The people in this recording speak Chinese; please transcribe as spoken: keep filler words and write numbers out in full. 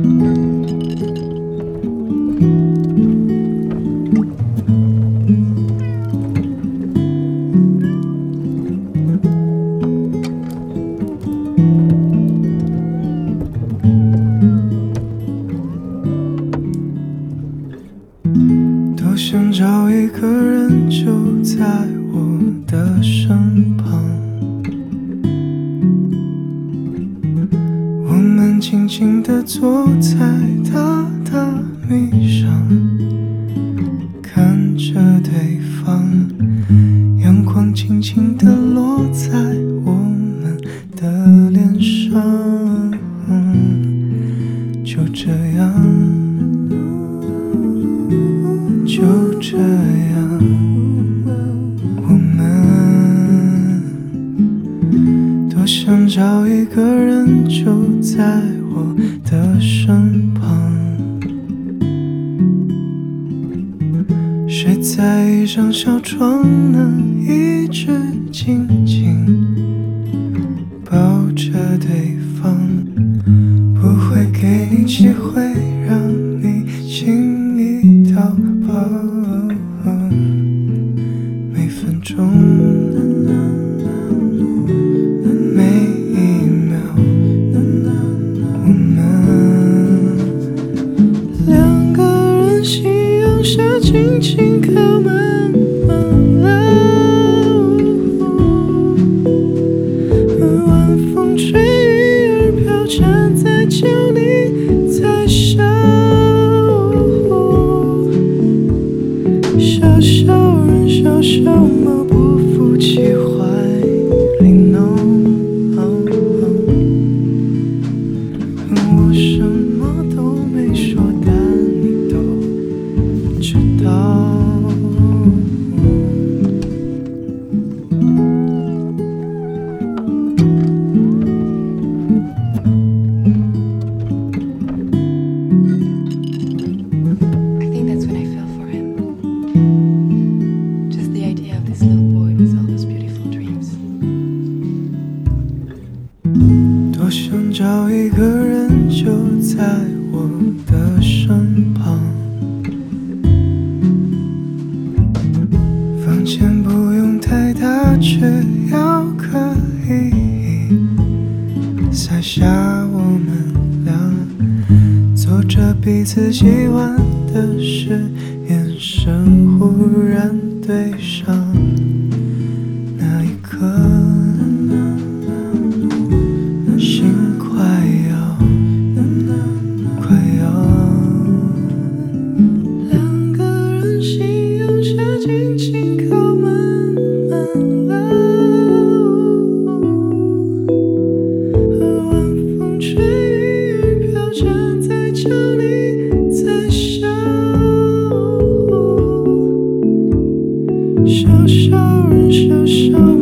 多想找一个人就在我的身旁，我们静静地坐在榻榻米上，看着对方，阳光轻轻地落在我们的脸上，就这样就这样，我们多想找一个人就在我的身旁，睡在一张小床，能一直紧紧抱着对方，不会给你机会让你轻易逃跑，每分钟每一秒，我们两个人夕阳下轻轻靠慢慢来，晚风吹雨儿飘，站在角里在笑，小小人小小猫不服气怀里弄，我什么都没说，但你都知道。多想找一个人就在我的身旁，房间不用太大，却要可以塞下我们俩，做着彼此喜欢的事，眼神忽然对上，那一刻心快要快要，两个人夕阳下轻轻靠慢慢来，晚风吹雨儿飘，站在角里在笑，小小人小小